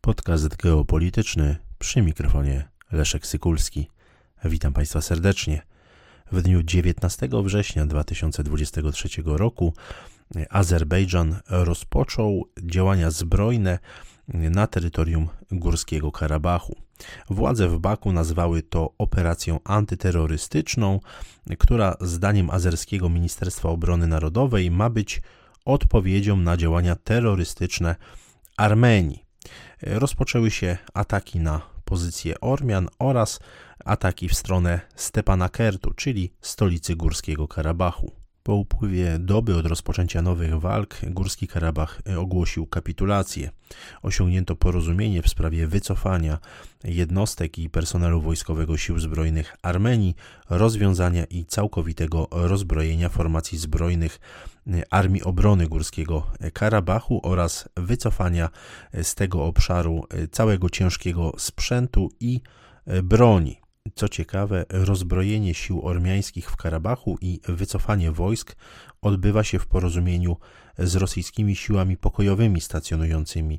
Podcast geopolityczny, przy mikrofonie Leszek Sykulski. Witam Państwa serdecznie. W dniu 19 września 2023 roku Azerbejdżan rozpoczął działania zbrojne na terytorium Górskiego Karabachu. Władze w Baku nazwały to operacją antyterrorystyczną, która zdaniem azerskiego Ministerstwa Obrony Narodowej ma być odpowiedzią na działania terrorystyczne Armenii. Rozpoczęły się ataki na pozycje Ormian oraz ataki w stronę Stepanakertu, czyli stolicy Górskiego Karabachu. Po upływie doby od rozpoczęcia nowych walk Górski Karabach ogłosił kapitulację. Osiągnięto porozumienie w sprawie wycofania jednostek i personelu wojskowego Sił Zbrojnych Armenii, rozwiązania i całkowitego rozbrojenia formacji zbrojnych Armii Obrony Górskiego Karabachu oraz wycofania z tego obszaru całego ciężkiego sprzętu i broni. Co ciekawe, rozbrojenie sił ormiańskich w Karabachu i wycofanie wojsk odbywa się w porozumieniu z rosyjskimi siłami pokojowymi stacjonującymi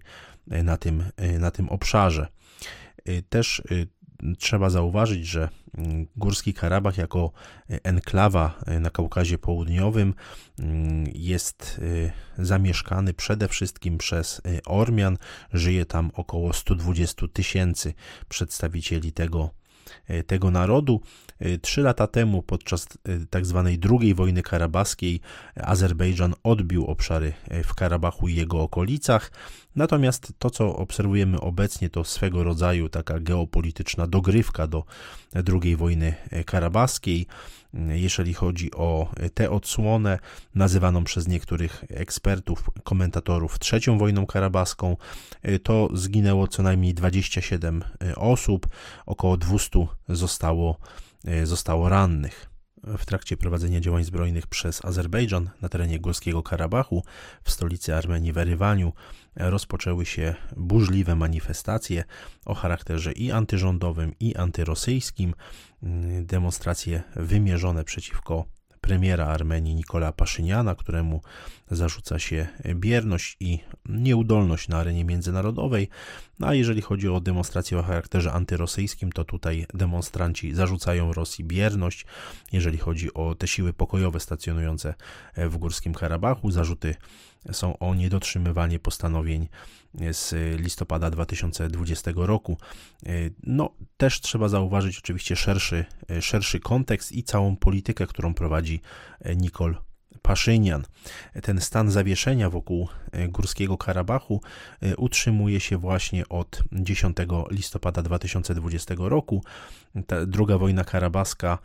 na tym obszarze. Też trzeba zauważyć, że Górski Karabach jako enklawa na Kaukazie Południowym jest zamieszkany przede wszystkim przez Ormian. Żyje tam około 120 000 przedstawicieli tego narodu. 3 lata temu podczas tzw. II wojny karabaskiej Azerbejdżan odbił obszary w Karabachu i jego okolicach. Natomiast to, co obserwujemy obecnie, to swego rodzaju taka geopolityczna dogrywka do II wojny karabaskiej. Jeżeli chodzi o tę odsłonę, nazywaną przez niektórych ekspertów, komentatorów III wojną karabaską, to zginęło co najmniej 27 osób, około 200 zostało rannych. W trakcie prowadzenia działań zbrojnych przez Azerbejdżan na terenie Górskiego Karabachu w stolicy Armenii w Erywaniu rozpoczęły się burzliwe manifestacje o charakterze i antyrządowym, i antyrosyjskim. Demonstracje wymierzone przeciwko premiera Armenii Nikola Paszyniana, któremu zarzuca się bierność i nieudolność na arenie międzynarodowej. A jeżeli chodzi o demonstracje o charakterze antyrosyjskim, to tutaj demonstranci zarzucają Rosji bierność. Jeżeli chodzi o te siły pokojowe stacjonujące w Górskim Karabachu, zarzuty są o niedotrzymywanie postanowień z listopada 2020 roku. Też trzeba zauważyć oczywiście szerszy kontekst i całą politykę, którą prowadzi Nikol Paszynian. Ten stan zawieszenia wokół Górskiego Karabachu utrzymuje się właśnie od 10 listopada 2020 roku. Ta druga wojna karabaska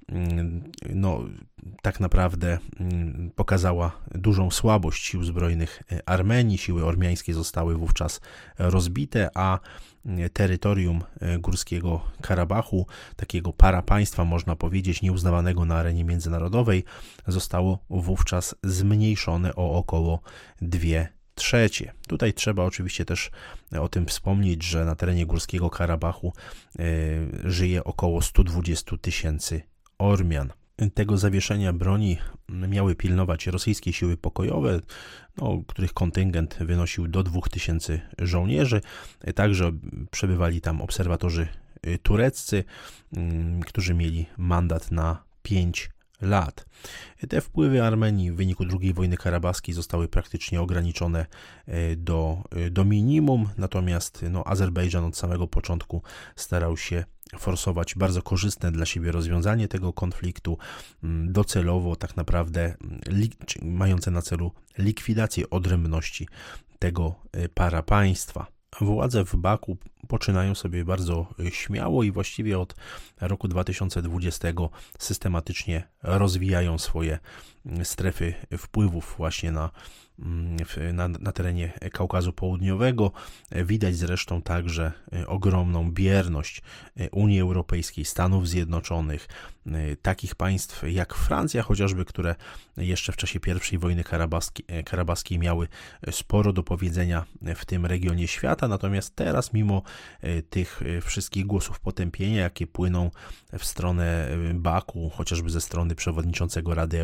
tak naprawdę pokazała dużą słabość sił zbrojnych Armenii. Siły ormiańskie zostały wówczas rozbite, a terytorium Górskiego Karabachu, takiego parapaństwa, można powiedzieć, nieuznawanego na arenie międzynarodowej, zostało wówczas zmniejszone o około 2/3. Tutaj trzeba oczywiście też o tym wspomnieć, że na terenie Górskiego Karabachu żyje około 120 000 Ormian. Tego zawieszenia broni miały pilnować rosyjskie siły pokojowe, których kontyngent wynosił do 2000 żołnierzy. Także przebywali tam obserwatorzy tureccy, którzy mieli mandat na 5 lat. Te wpływy Armenii w wyniku II wojny karabaskiej zostały praktycznie ograniczone do minimum, natomiast Azerbejdżan od samego początku starał się forsować bardzo korzystne dla siebie rozwiązanie tego konfliktu, docelowo tak naprawdę mające na celu likwidację odrębności tego parapaństwa. Władze w Baku poczynają sobie bardzo śmiało i właściwie od roku 2020 systematycznie rozwijają swoje strefy wpływów właśnie na terenie Kaukazu Południowego. Widać zresztą także ogromną bierność Unii Europejskiej, Stanów Zjednoczonych, takich państw jak Francja chociażby, które jeszcze w czasie I wojny karabaskiej miały sporo do powiedzenia w tym regionie świata, natomiast teraz mimo tych wszystkich głosów potępienia, jakie płyną w stronę Baku, chociażby ze strony przewodniczącego Rady Europejskiej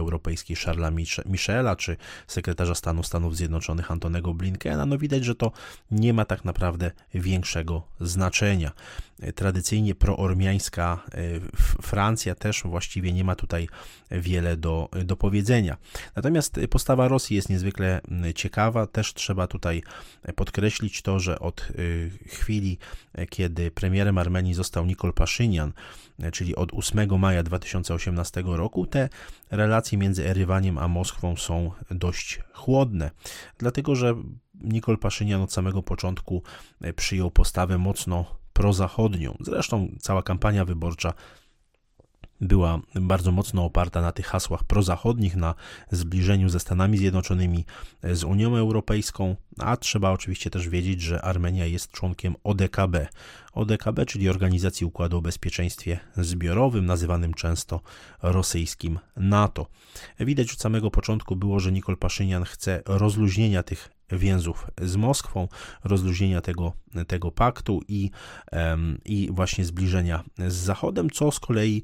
amerykańskiej Charlesa Michela czy sekretarza stanu Stanów Zjednoczonych Antonego Blinkena, no widać, że to nie ma tak naprawdę większego znaczenia. Tradycyjnie proormiańska Francja też właściwie nie ma tutaj wiele do powiedzenia. Natomiast postawa Rosji jest niezwykle ciekawa. Też trzeba tutaj podkreślić to, że od chwili, kiedy premierem Armenii został Nikol Paszynian, czyli od 8 maja 2018 roku, te relacje między Erywaniem a Moskwą są dość chłodne, dlatego że Nikol Paszynian od samego początku przyjął postawę mocno prozachodnią. Zresztą cała kampania wyborcza była bardzo mocno oparta na tych hasłach prozachodnich, na zbliżeniu ze Stanami Zjednoczonymi, z Unią Europejską, a trzeba oczywiście też wiedzieć, że Armenia jest członkiem ODKB. ODKB, czyli Organizacji Układu o Bezpieczeństwie Zbiorowym, nazywanym często rosyjskim NATO. Widać od samego początku było, że Nikol Paszynian chce rozluźnienia tych więzów z Moskwą, rozluźnienia tego paktu i właśnie zbliżenia z Zachodem, co z kolei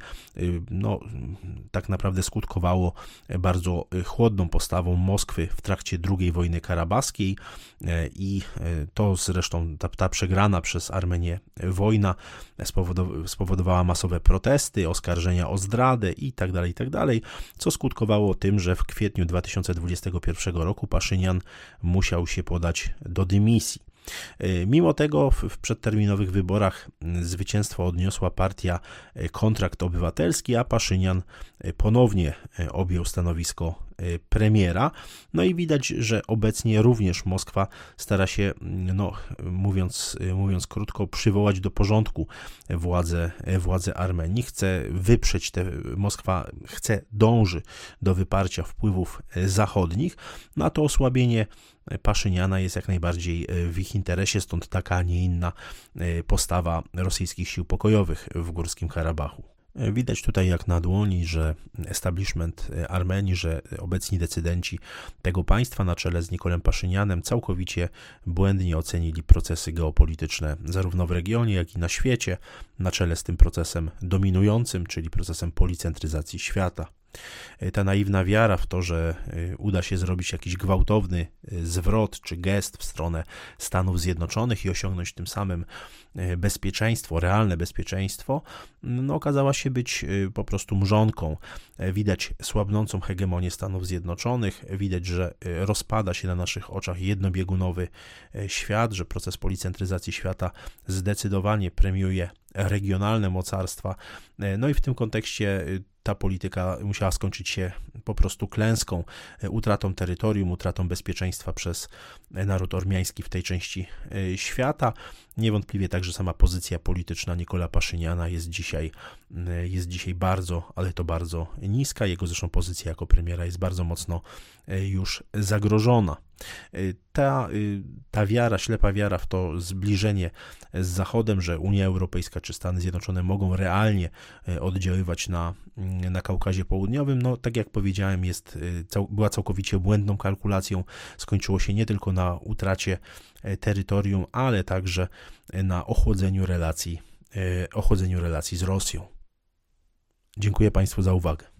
tak naprawdę skutkowało bardzo chłodną postawą Moskwy w trakcie II wojny karabaskiej i to zresztą ta przegrana przez Armenię wojna spowodowała masowe protesty, oskarżenia o zdradę itd., co skutkowało tym, że w kwietniu 2021 roku Paszynian musiał się podać do dymisji. Mimo tego w przedterminowych wyborach zwycięstwo odniosła partia Kontrakt Obywatelski, a Paszynian ponownie objął stanowisko premiera. No i widać, że obecnie również Moskwa stara się, mówiąc krótko, przywołać do porządku władze Armenii. Moskwa dąży do wyparcia wpływów zachodnich, no a to osłabienie Paszyniana jest jak najbardziej w ich interesie, stąd taka, a nie inna postawa rosyjskich sił pokojowych w Górskim Karabachu. Widać tutaj jak na dłoni, że establishment Armenii, że obecni decydenci tego państwa na czele z Nikolem Paszynianem całkowicie błędnie ocenili procesy geopolityczne zarówno w regionie, jak i na świecie, na czele z tym procesem dominującym, czyli procesem policentryzacji świata. Ta naiwna wiara w to, że uda się zrobić jakiś gwałtowny zwrot czy gest w stronę Stanów Zjednoczonych i osiągnąć tym samym bezpieczeństwo, realne bezpieczeństwo, okazała się być po prostu mrzonką. Widać słabnącą hegemonię Stanów Zjednoczonych, widać, że rozpada się na naszych oczach jednobiegunowy świat, że proces policentryzacji świata zdecydowanie premiuje regionalne mocarstwa. No i w tym kontekście ta polityka musiała skończyć się po prostu klęską, utratą terytorium, utratą bezpieczeństwa przez naród ormiański w tej części świata. Niewątpliwie także sama pozycja polityczna Nikola Paszyniana jest dzisiaj bardzo, ale to bardzo niska. Jego zresztą pozycja jako premiera jest bardzo mocno już zagrożona. Ta wiara, ślepa wiara w to zbliżenie z Zachodem, że Unia Europejska czy Stany Zjednoczone mogą realnie oddziaływać na Kaukazie Południowym, tak jak powiedziałem, była całkowicie błędną kalkulacją. Skończyło się nie tylko na utracie terytorium, ale także na ochłodzeniu relacji z Rosją. Dziękuję Państwu za uwagę.